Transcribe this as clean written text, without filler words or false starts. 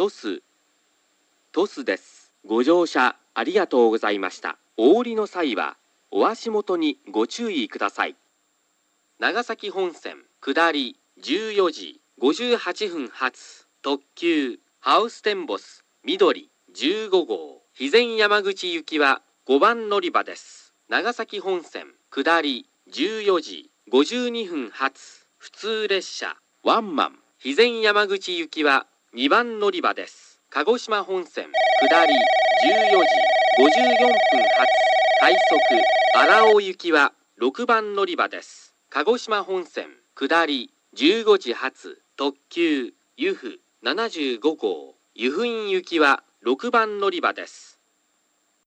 トスです。ご乗車ありがとうございました。お降りの際はお足元にご注意ください。長崎本線下り14時58分発特急ハウステンボス緑15号肥前山口行きは5番乗り場です。長崎本線下り14時52分発普通列車ワンマン肥前山口行きは2番乗り場です。鹿児島本線下り14時54分発快速荒尾行きは6番乗り場です。鹿児島本線下り15時発特急由布75号湯布院行きは6番乗り場です。